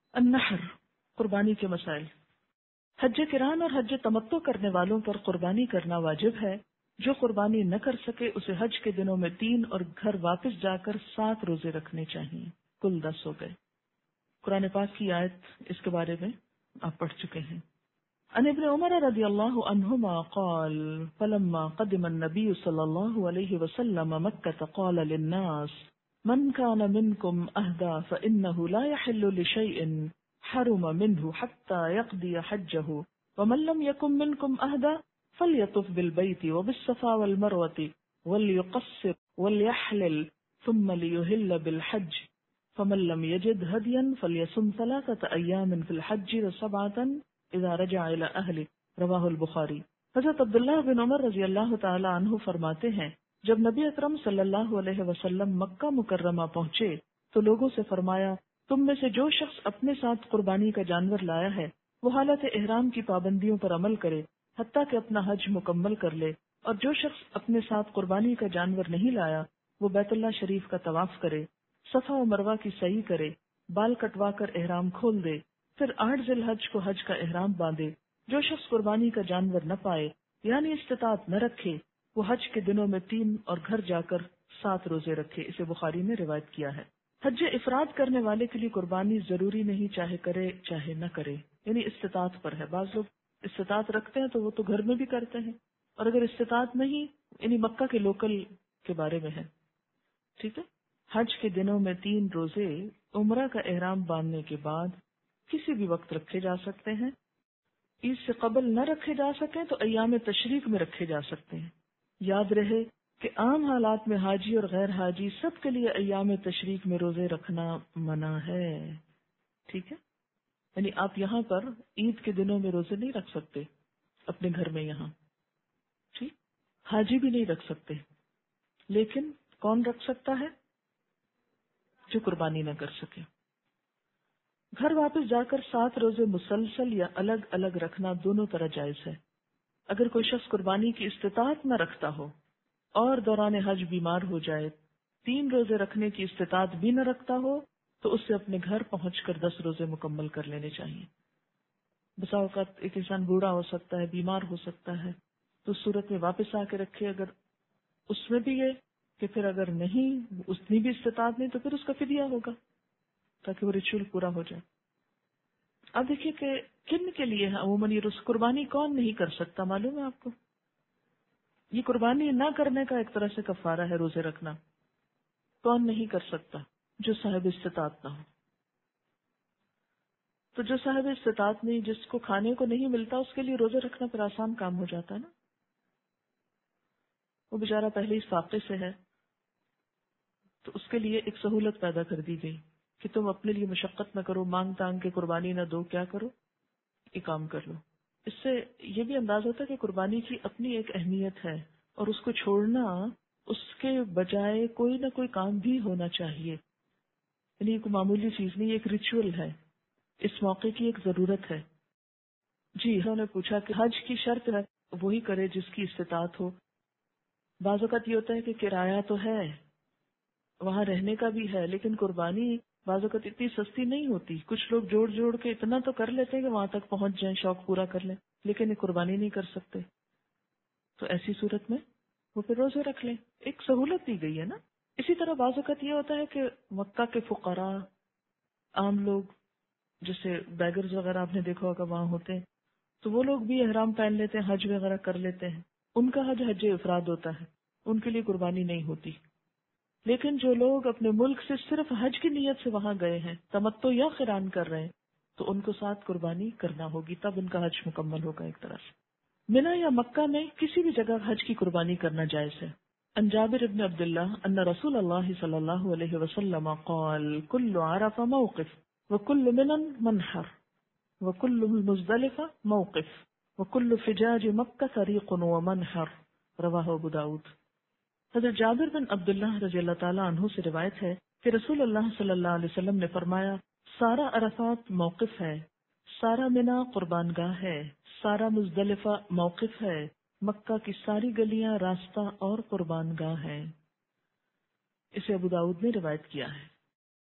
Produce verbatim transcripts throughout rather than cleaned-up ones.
النحر، قربانی کے مسائل۔ حج کران اور حج تمتع کرنے والوں پر قربانی کرنا واجب ہے۔ جو قربانی نہ کر سکے اسے حج کے دنوں میں تین اور گھر واپس جا کر سات روزے رکھنے چاہیے، کل دس ہو گئے۔ قرآن پاک کی آیت اس کے بارے میں آپ پڑھ چکے ہیں۔ عن ابن عمر رضی اللہ عنہما قال فلما قدم النبی صلی اللہ علیہ وسلم مکہ قال للناس من كان منكم أهدى فإنه لا يحل لشيء حرم منه حتى يقضي حجه ومن لم يكن منكم أهدى فليطف بالبيت وبالصفا والمروة وليقصر وليحلل ثم ليهل بالحج فمن لم يجد هديا فليصم ثلاثة أيام في الحج وسبعة إذا رجع إلى أهله رواہ البخاری۔ حضرت عبداللہ بن عمر رضی اللہ تعالی عنہ فرماتے ہیں جب نبی اکرم صلی اللہ علیہ وسلم مکہ مکرمہ پہنچے تو لوگوں سے فرمایا تم میں سے جو شخص اپنے ساتھ قربانی کا جانور لایا ہے وہ حالت احرام کی پابندیوں پر عمل کرے حتیٰ کہ اپنا حج مکمل کر لے، اور جو شخص اپنے ساتھ قربانی کا جانور نہیں لایا وہ بیت اللہ شریف کا طواف کرے، صفا و مروہ کی سعی کرے، بال کٹوا کر احرام کھول دے، پھر آٹھ ذی الحج کو حج کا احرام باندھے۔ جو شخص قربانی کا جانور نہ پائے یعنی استطاعت نہ رکھے وہ حج کے دنوں میں تین اور گھر جا کر سات روزے رکھے۔ اسے بخاری نے روایت کیا ہے۔ حج افراد کرنے والے کے لیے قربانی ضروری نہیں، چاہے کرے چاہے نہ کرے، یعنی استطاعت پر ہے۔ بعض لوگ استطاعت رکھتے ہیں تو وہ تو گھر میں بھی کرتے ہیں، اور اگر استطاعت نہیں یعنی مکہ کے لوکل کے بارے میں ہے، ٹھیک ہے۔ حج کے دنوں میں تین روزے عمرہ کا احرام باندھنے کے بعد کسی بھی وقت رکھے جا سکتے ہیں۔ عید سے قبل نہ رکھے جا سکیں تو ایام تشریق میں رکھے جا سکتے ہیں۔ یاد رہے کہ عام حالات میں حاجی اور غیر حاجی سب کے لیے ایام تشریق میں روزے رکھنا منع ہے، ٹھیک ہے۔ یعنی آپ یہاں پر عید کے دنوں میں روزے نہیں رکھ سکتے اپنے گھر میں، یہاں ٹھیک، حاجی بھی نہیں رکھ سکتے، لیکن کون رکھ سکتا ہے؟ جو قربانی نہ کر سکے۔ گھر واپس جا کر سات روزے مسلسل یا الگ الگ رکھنا دونوں طرح جائز ہے۔ اگر کوئی شخص قربانی کی استطاعت نہ رکھتا ہو اور دوران حج بیمار ہو جائے، تین روزے رکھنے کی استطاعت بھی نہ رکھتا ہو تو اس سے اپنے گھر پہنچ کر دس روزے مکمل کر لینے چاہیے۔ بسا اوقات ایک انسان بوڑھا ہو سکتا ہے، بیمار ہو سکتا ہے، تو اس صورت میں واپس آ کے رکھے۔ اگر اس میں بھی یہ کہ پھر اگر نہیں اتنی بھی استطاعت نہیں تو پھر اس کا فدیہ ہوگا تاکہ وہ ریچول پورا ہو جائے۔ اب دیکھیے کہ کن کے لیے ہے عموماً یہ قربانی کون نہیں کر سکتا، معلوم ہے آپ کو؟ یہ قربانی نہ کرنے کا ایک طرح سے کفارہ ہے روزے رکھنا۔ کون نہیں کر سکتا؟ جو صاحب استطاعت نہ ہو۔ تو جو صاحب استطاعت نہیں، جس کو کھانے کو نہیں ملتا، اس کے لیے روزے رکھنا پھر آسان کام ہو جاتا ہے نا۔ وہ بیچارہ پہلے اس فاقے سے ہے تو اس کے لیے ایک سہولت پیدا کر دی گئی کہ تم اپنے لیے مشقت نہ کرو، مانگ تانگ کے قربانی نہ دو، کیا کرو، یہ کام کر لو۔ اس سے یہ بھی انداز ہوتا ہے کہ قربانی کی اپنی ایک اہمیت ہے، اور اس کو چھوڑنا اس کے بجائے کوئی نہ کوئی کام بھی ہونا چاہیے، یعنی کوئی معمولی چیز نہیں، ایک ریچول ہے، اس موقع کی ایک ضرورت ہے۔ جی، انہوں نے پوچھا کہ حج کی شرط ہے وہی کرے جس کی استطاعت ہو۔ بعض اوقات یہ ہوتا ہے کہ کرایہ تو ہے، وہاں رہنے کا بھی ہے، لیکن قربانی بعض اوقات اتنی سستی نہیں ہوتی۔ کچھ لوگ جوڑ جوڑ کے اتنا تو کر لیتے ہیں کہ وہاں تک پہنچ جائیں، شوق پورا کر لیں، لیکن یہ قربانی نہیں کر سکتے، تو ایسی صورت میں وہ پھر روزے رکھ لیں، ایک سہولت دی گئی ہے نا۔ اسی طرح بعض اوقات یہ ہوتا ہے کہ مکہ کے فقراء، عام لوگ جیسے بیگرز وغیرہ آپ نے دیکھا ہوگا وہاں ہوتے ہیں، تو وہ لوگ بھی احرام پہن لیتے ہیں، حج وغیرہ کر لیتے ہیں، ان کا حج حج افراد ہوتا ہے، ان کے لیے قربانی نہیں ہوتی۔ لیکن جو لوگ اپنے ملک سے صرف حج کی نیت سے وہاں گئے ہیں، تمتع یا قران کر رہے ہیں، تو ان کو ساتھ قربانی کرنا ہوگی، تب ان کا حج مکمل ہوگا ایک طرح سے۔ منی یا مکہ میں کسی بھی جگہ حج کی قربانی کرنا جائز ہے۔ عن جابر بن عبداللہ ان رسول اللہ صلی اللہ علیہ وسلم قال کل عرفہ موقف وکل منن منحر وکل مزدلفہ موقف وکل فجاج مکہ طریق ومنحر، رواہ ابو داؤد۔ حضرت جابر بن عبداللہ رضی اللہ تعالیٰ عنہ سے روایت ہے کہ رسول اللہ صلی اللہ علیہ وسلم نے فرمایا سارا عرفات موقف ہے، سارا منا قربان گاہ ہے، سارا مزدلفہ موقف ہے، مکہ کی ساری گلیاں راستہ اور قربان گاہ ہیں۔ اسے ابو داؤد نے روایت کیا ہے۔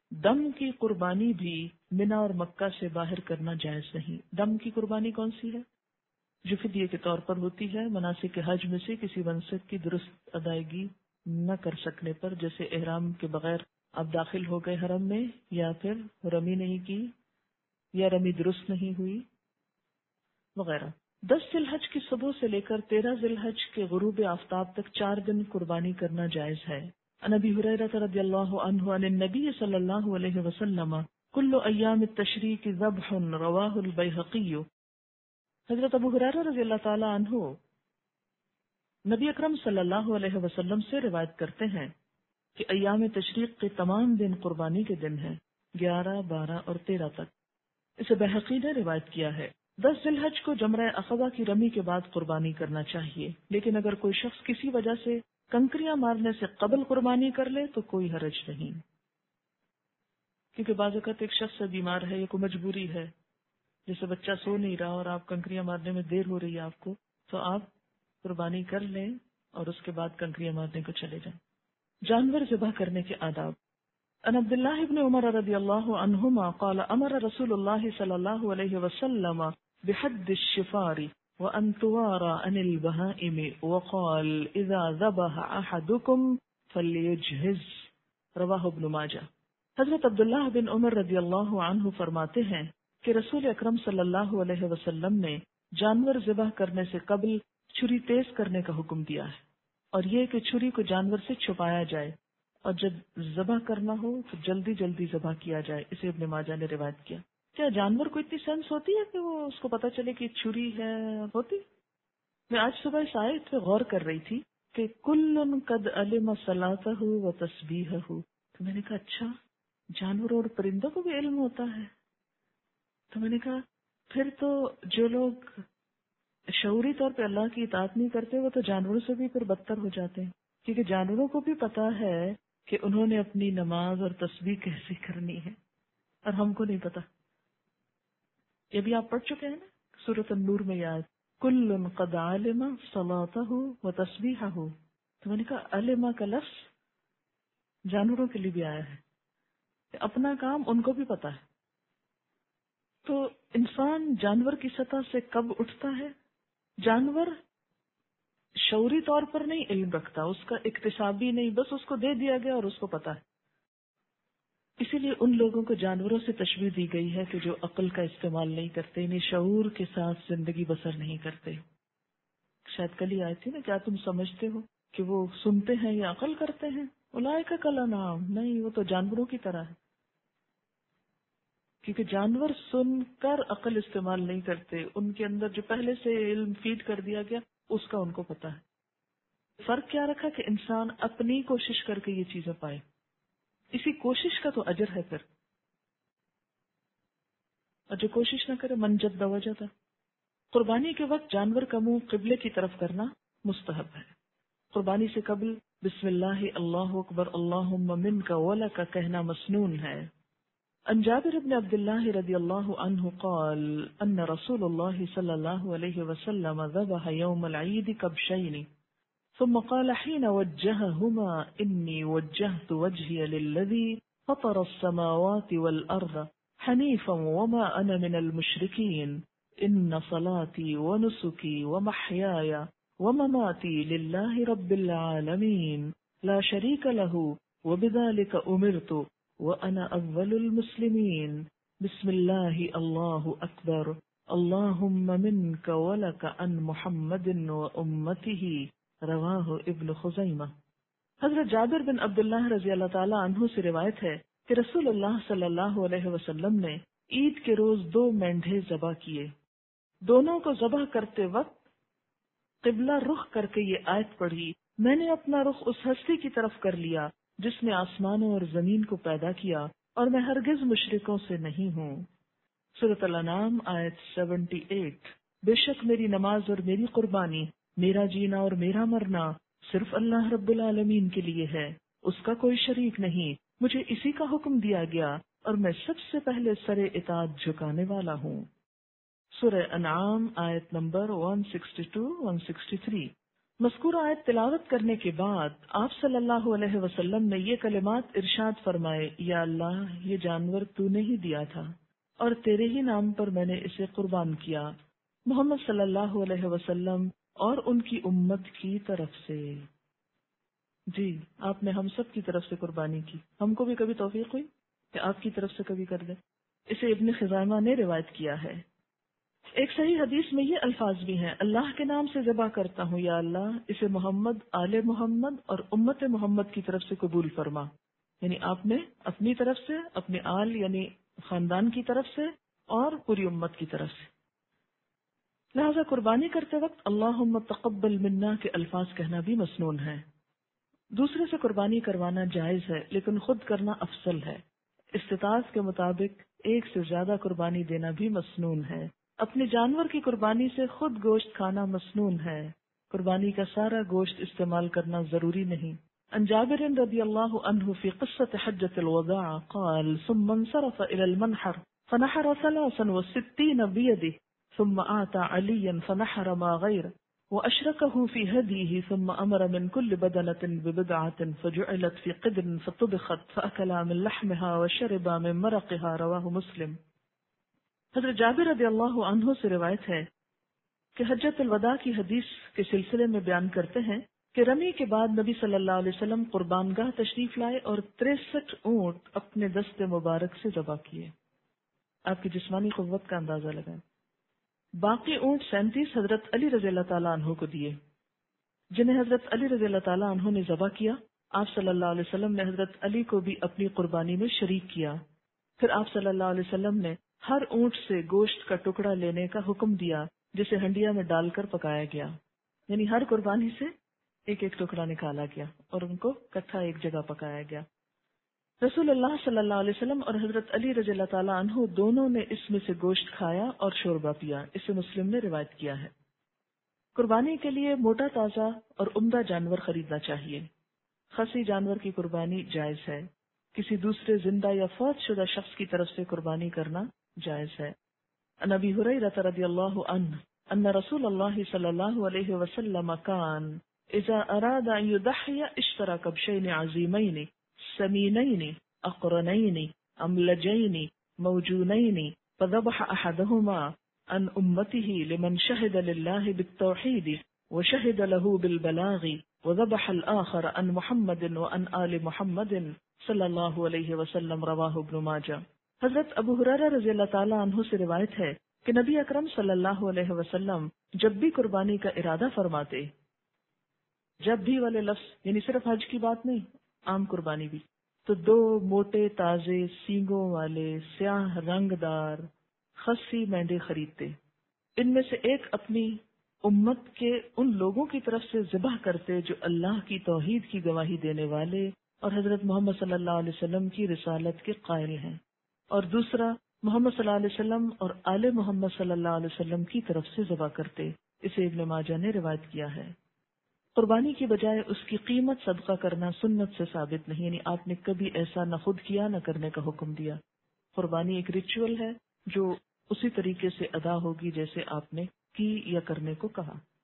دم کی قربانی بھی منا اور مکہ سے باہر کرنا جائز نہیں. دم کی قربانی کون سی ہے؟ جو فدیے کے طور پر ہوتی ہے مناسک حج میں سے کسی منسک کی درست ادائیگی نہ کر سکنے پر، جیسے احرام کے بغیر آپ داخل ہو گئے حرم میں، یا پھر رمی نہیں کی، یا رمی درست نہیں ہوئی وغیرہ. دس ذی الحج کی صبح سے لے کر تیرہ ذی الحج کے غروب آفتاب تک چار دن قربانی کرنا جائز ہے. عن ابی ہریرہ رضی اللہ عنہ عن النبی صلی اللہ علیہ وسلم کل ایام التشریق ذبح رواہ البیہقی. حضرت ابو ہریرہ رضی اللہ تعالی عنہ نبی اکرم صلی اللہ علیہ وسلم سے روایت کرتے ہیں کہ ایام تشریق کے تمام دن قربانی کے دن ہیں، گیارہ، بارہ اور تیرہ تک. اسے بیہقی نے روایت کیا ہے. دس ذی الحج کو جمرہ عقبہ کی رمی کے بعد قربانی کرنا چاہیے، لیکن اگر کوئی شخص کسی وجہ سے کنکریاں مارنے سے قبل قربانی کر لے تو کوئی حرج نہیں، کیونکہ بعض اوقات ایک شخص بیمار ہے یا کوئی مجبوری ہے، جیسے بچہ سو نہیں رہا اور آپ کنکریاں مارنے میں دیر ہو رہی ہے آپ کو، تو آپ قربانی کر لیں اور اس کے بعد کنکریاں مارنے کو چلے جائیں. جانور ذبح کرنے کے آداب. ان عبد اللہ ابن عمر رضی اللہ عنہما قال امر رسول اللہ صلی اللہ علیہ وسلم بحد الشفار وان توارى عن البهائم وقال اذا ذبح احدكم فليجهز. رواہ ابن ماجہ. حضرت عبداللہ بن عمر رضی اللہ عنہ فرماتے ہیں کہ رسول اکرم صلی اللہ علیہ وسلم نے جانور ذبح کرنے سے قبل چھری تیز کرنے کا حکم دیا ہے، اور یہ کہ چھری کو جانور سے چھپایا جائے، اور جب ذبح کرنا ہو تو جلدی جلدی ذبح کیا جائے. اسے ابن ماجہ نے روایت کیا. کیا جانور کو اتنی سینس ہوتی ہے کہ وہ اس کو پتا چلے کہ چھری ہے؟ ہوتی. میں آج صبح اس آیت پہ غور کر رہی تھی کہ کل قد علم صلاتہ و تسبیحہ، تو میں نے کہا اچھا جانوروں اور پرندوں کو بھی علم ہوتا ہے. تو میں نے کہا پھر تو جو لوگ شعوری طور پہ اللہ کی اطاعت نہیں کرتے وہ تو جانوروں سے بھی پھر بدتر ہو جاتے ہیں، کیونکہ جانوروں کو بھی پتا ہے کہ انہوں نے اپنی نماز اور تسبیح کیسے کرنی ہے، اور ہم کو نہیں پتا. یہ بھی آپ پڑھ چکے ہیں نا سورۃ النور میں یاد کل قد علم صلاتہ و تسبیحہ. تو میں نے کہا علم کا لفظ جانوروں کے لیے بھی آیا ہے، اپنا کام ان کو بھی پتا ہے. تو انسان جانور کی سطح سے کب اٹھتا ہے؟ جانور شعوری طور پر نہیں علم رکھتا، اس کا اکتسابی نہیں، بس اس کو دے دیا گیا اور اس کو پتا ہے. اسی لیے ان لوگوں کو جانوروں سے تشبیہ دی گئی ہے کہ جو عقل کا استعمال نہیں کرتے، یعنی شعور کے ساتھ زندگی بسر نہیں کرتے. شاید کل ہی آئی تھی نا، کیا تم سمجھتے ہو کہ وہ سنتے ہیں یا عقل کرتے ہیں؟ اولئک کالانعام، نہیں، وہ تو جانوروں کی طرح ہے. کیونکہ جانور سن کر عقل استعمال نہیں کرتے، ان کے اندر جو پہلے سے علم فیڈ کر دیا گیا اس کا ان کو پتا ہے. فرق کیا رکھا کہ انسان اپنی کوشش کر کے یہ چیزیں پائے، اسی کوشش کا تو اجر ہے پھر، اور جو کوشش نہ کرے من جد وجد. قربانی کے وقت جانور کا منہ قبلے کی طرف کرنا مستحب ہے. قربانی سے قبل بسم اللہ اللہ اکبر اللہم منک ولک کہنا مسنون ہے. عن جابر بن عبد الله رضی اللہ عنہ قال ان رسول اللہ صلی اللہ علیہ وسلم ذبح يوم العید کبشین ثم قال حين وجههما إني وجهت وجهي للذي فطر السماوات والأرض حنيفا وما أنا من المشركين إن صلاتي ونسكي ومحياي ومماتي لله رب العالمين لا شريك له وبذلك أمرت وأنا أول المسلمين بسم الله الله أكبر اللهم منك ولك عن محمد وأمته. رواہ ابن خزیمہ. حضرت جابر بن عبداللہ رضی اللہ تعالی عنہ سے روایت ہے کہ رسول اللہ صلی اللہ علیہ وسلم نے عید کے روز دو مینڈھے ذبح کیے. دونوں کو ذبح کرتے وقت قبلہ رخ کر کے یہ آیت پڑھی، میں نے اپنا رخ اس ہستی کی طرف کر لیا جس نے آسمانوں اور زمین کو پیدا کیا، اور میں ہرگز مشرکوں سے نہیں ہوں. سورۃ الانعام آیت اٹھہتر. بے شک میری نماز اور میری قربانی، میرا جینا اور میرا مرنا صرف اللہ رب العالمین کے لیے ہے، اس کا کوئی شریک نہیں. مجھے اسی کا حکم دیا گیا اور میں سب سے پہلے سر اطاعت جھکانے والا ہوں. سورہ انعام آیت نمبر ایک سو باسٹھ ایک سو ترسٹھ. مذکورہ آیت تلاوت کرنے کے بعد آپ صلی اللہ علیہ وسلم نے یہ کلمات ارشاد فرمائے، یا اللہ یہ جانور تو نے ہی دیا تھا اور تیرے ہی نام پر میں نے اسے قربان کیا، محمد صلی اللہ علیہ وسلم اور ان کی امت کی طرف سے۔ جی آپ نے ہم سب کی طرف سے قربانی کی، ہم کو بھی کبھی توفیق ہوئی کہ آپ کی طرف سے کبھی کر دیں؟ اسے ابن خزیمہ نے روایت کیا ہے۔ ایک صحیح حدیث میں یہ الفاظ بھی ہیں، اللہ کے نام سے ذبح کرتا ہوں یا اللہ اسے محمد، آل محمد اور امت محمد کی طرف سے قبول فرما، یعنی آپ نے اپنی طرف سے، اپنے آل یعنی خاندان کی طرف سے اور پوری امت کی طرف سے۔ لہذا قربانی کرتے وقت اللہم تقبل منا کے الفاظ کہنا بھی مسنون ہے۔ دوسرے سے قربانی کروانا جائز ہے لیکن خود کرنا افضل ہے۔ استطاعت کے مطابق ایک سے زیادہ قربانی دینا بھی مسنون ہے۔ اپنے جانور کی قربانی سے خود گوشت کھانا مسنون ہے، قربانی کا سارا گوشت استعمال کرنا ضروری نہیں۔ عن جابر رضی اللہ عنہ فی قصة حجة الوداع قال ثم انصرف الى المنحر فنحر ثلاثا وستين بيده ثم آتى عليا فنحر ما غير وأشركه في هديه ثم أمر من كل بدنة ببدعة فجعلت في قدر فطبخت فأكلا من لحمها وشربا من مرقها رواه مسلم۔ حضرت جابر رضی اللہ عنہ سے روایت ہے کہ حجۃ الوداع کی حدیث کے سلسلے میں بیان کرتے ہیں کہ رمی کے بعد نبی صلی اللہ علیہ وسلم قربان گاہ تشریف لائے اور تریسٹھ اونٹ اپنے دست مبارک سے ذبح کیے۔ آپ کی جسمانی قوت کا اندازہ لگائیں۔ باقی اونٹ سینتیس حضرت علی رضی اللہ تعالیٰ عنہ کو دیے، جنہیں حضرت علی رضی اللہ تعالیٰ عنہ نے ذبح کیا۔ آپ صلی اللہ علیہ وسلم نے حضرت علی کو بھی اپنی قربانی میں شریک کیا۔ پھر آپ صلی اللہ علیہ وسلم نے ہر اونٹ سے گوشت کا ٹکڑا لینے کا حکم دیا جسے ہنڈیا میں ڈال کر پکایا گیا، یعنی ہر قربانی سے ایک ایک ٹکڑا نکالا گیا اور ان کو کٹھا ایک جگہ پکایا گیا۔ رسول اللہ صلی اللہ علیہ وسلم اور حضرت علی رضی اللہ تعالیٰ عنہ دونوں نے اس میں سے گوشت کھایا اور شوربہ پیا، اسے مسلم نے روایت کیا ہے۔ قربانی کے لیے موٹا تازہ اور عمدہ جانور خریدنا چاہیے۔ خصی جانور کی قربانی جائز ہے، کسی دوسرے زندہ یا فوت شدہ شخص کی طرف سے قربانی کرنا جائز ہے۔ عن ابی ہریرہ رضی اللہ عنہ ان رسول اللہ صلی اللہ علیہ وسلم کان اذا اراد ان يضحي اشترى كبشين عظيمين سمينين اقرنين املجين موجونين فذبح احدهما عن امته لمن شهد لله بالتوحيد وشهد له بالبلاغ وذبح الاخر عن محمد وعن آل محمد صلی اللہ علیہ وسلم رواہ ابن ماجہ۔ حضرت ابو ہریرہ رضی اللہ تعالیٰ عنہ سے روایت ہے کہ نبی اکرم صلی اللہ علیہ وسلم جب بھی قربانی کا ارادہ فرماتے، جب بھی والے لفظ یعنی صرف حج کی بات نہیں، عام قربانی بھی، تو دو موٹے تازے سینگوں والے سیاہ رنگ دار خصی مینڈے خریدتے، ان میں سے ایک اپنی امت کے ان لوگوں کی طرف سے ذبح کرتے جو اللہ کی توحید کی گواہی دینے والے اور حضرت محمد صلی اللہ علیہ وسلم کی رسالت کے قائل ہیں، اور دوسرا محمد صلی اللہ علیہ وسلم اور آل محمد صلی اللہ علیہ وسلم کی طرف سے ذبح کرتے، اسے ابن ماجہ نے روایت کیا ہے۔ قربانی کی بجائے اس کی قیمت صدقہ کرنا سنت سے ثابت نہیں، یعنی آپ نے کبھی ایسا نہ خود کیا نہ کرنے کا حکم دیا۔ قربانی ایک ریچول ہے جو اسی طریقے سے ادا ہوگی جیسے آپ نے کی یا کرنے کو کہا۔